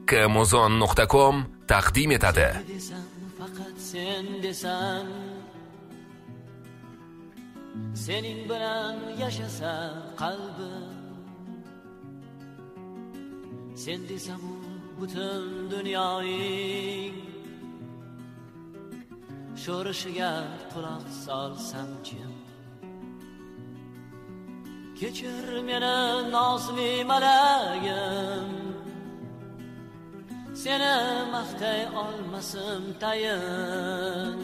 kmuzon.com taqdim etadi. Faqat sen desan, sening bilan yashasa qalbim, sen desam butun dunyoning sho'rishiga quloq solsam kim? Kechir meni nozli malagim, seni maqtay olmasim tayin.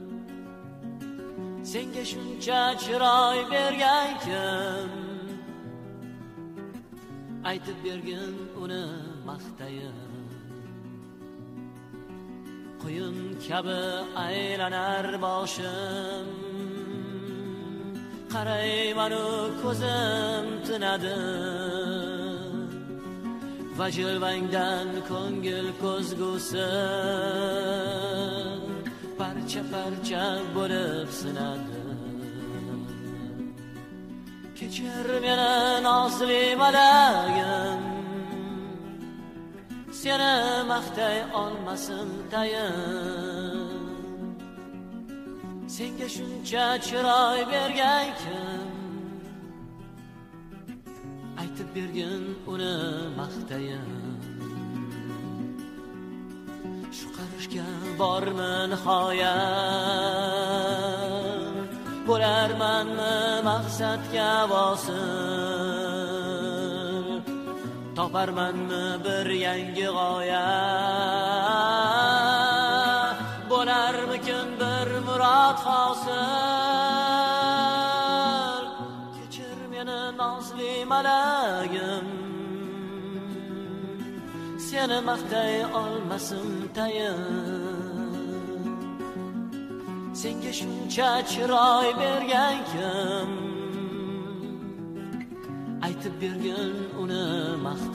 Senga shuncha chiroy bergan kim? Aytib bergin uni maqtayin. Quyun kabi aylanar boshim, qaraymanu ko'zim tinadi. Va jilvangdan ko'ngil ko'zgusi parcha-parcha bo'lib sinadi. Kechir meni nozli malagim, seni maqtay olmasim tayin. Senga shuncha chiroy bergan kim? Aytib bergin uni maqtayin. Shu qarashga bormi nihoyat? Bo'larmanmi maqsadga vosil? Toparmanmi bir yangi g'oya? Bo'larmikin bir murod hosil? Kechir meni nozli malagim, seni maqtay olmasim tayin. Senga shuncha chiroy bergan kim? Aytib bergin uni maqtayin.